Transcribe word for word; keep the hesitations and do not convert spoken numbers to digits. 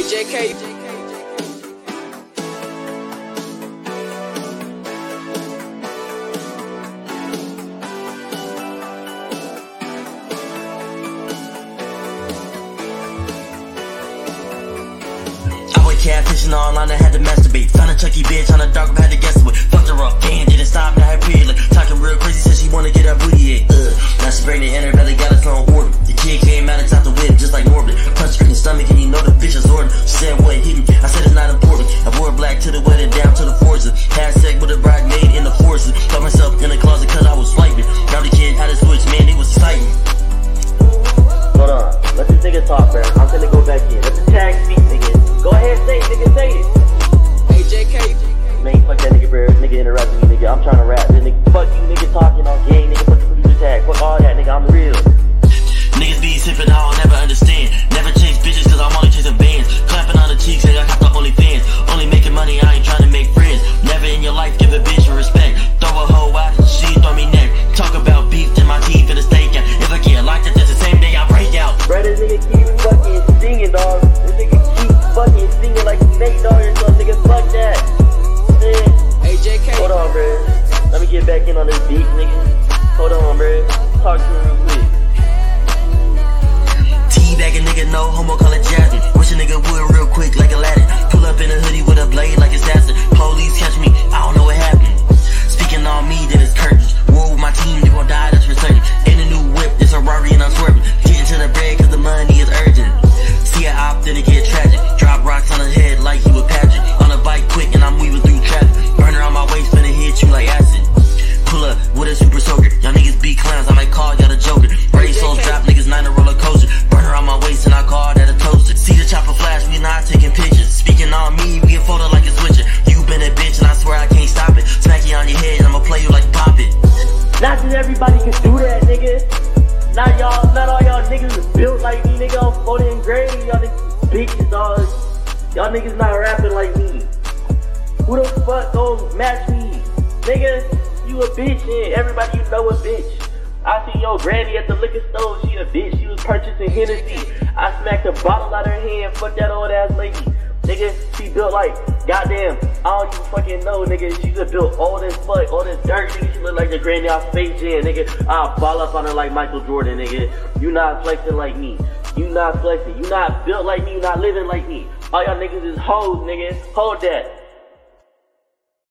J K. Catfishing online, I had to masturbate. Found a Chucky bitch on the dark, I had to guess it with. Fucked her up, damn, didn't stop, now her period. Like, talking real crazy, said she wanna get her booty ate. Ugh, now she pregnant in her belly, got her thrown order. The kid came out and chopped the whip, just like Norbit. Punched her in the stomach, and you know the bitch is ordered. She said, what hit me? I said it's not important. I wore black to the wedding, down to the forces. Had sex with a bridesmaid in the forces. Got myself in the closet, cause I was swiping. Now the kid had a switch, man, it was exciting. Hold on, let this nigga talk, bro. I'm gonna go back in. Let the tag speak, nigga. Go ahead, say it, nigga, say it. Hey, J K. Man, fuck that nigga, bro. Nigga interrupting me, nigga. I'm trying to rap. This nigga, fuck you, nigga, talking on game, nigga. Fuck the producer tag. Fuck all that, nigga. I'm real. Niggas be sipping, I'll never understand. Never chase bitches, cause I'm only chasing bands. Clapping on the cheeks, nigga, I got the OnlyFans. Only making money, I ain't trying to make friends. Never in your life give a bitch respect. Throw a hoe out, she throw me neck. Talk about beef, then my teeth in the steak out. If I get locked up, that's the same day I break out. Bro, this nigga keep fucking singing, dog. This nigga keep fucking singing like Nate Dogg or something, nigga. Fuck that. Man. Hey, J K. Hold on, bro. Let me get back in on this beat, nigga. Hold on, bro. Talk to me real quick. Teabagging nigga, no homo, call it Jasmine. Wish a nigga would real quick like Aladdin. Pull up in a hoodie with a blade like assassin. Police catch me, I don't know what happened. Speaking on me, then it's curtains. War with my team, they gon' die, that's for certain. In a new whip, it's a Rari and I'm swerving. Getting to the bread cause the money is urgent. See a op, then it get tragic. Drop rocks on his head like he was Patrick. On a bike quick and I'm weaving through traffic. Burner on my waist, finna hit you like acid. Pull up with a super soaker. Y'all niggas be clowns, I might call y'all the Joker. Brady souls drop, niggas nine a roller coaster. Burner on my waist and I call that a toaster. See the chopper flash, we not taking pictures. Speaking on me, we get photo like a switcher. You been a bitch and I swear I can't stop it. Smack you on your head and I'ma play you like Pop It. Not that everybody can do that, nigga. Not y'all, not all y'all niggas is built like me, nigga. I'm floating grade, y'all niggas bitches, dog. Y'all niggas not rapping like me. Who the fuck gon' match me? Nigga, you a bitch, and everybody you know a bitch. I see your granny at the liquor store, she a bitch. She was purchasing Hennessy. I smacked a bottle out her hand, fuck that old ass lady. Nigga, she built like, goddamn, I don't even fucking know, nigga. She just built all this fuck, all this dirt, nigga. She look like the granny off Space Jam, nigga. I'll ball up on her like Michael Jordan, nigga. You not flexing like me. You not flexing. You not built like me. You not living like me. All y'all niggas is hoes, nigga. Hold that.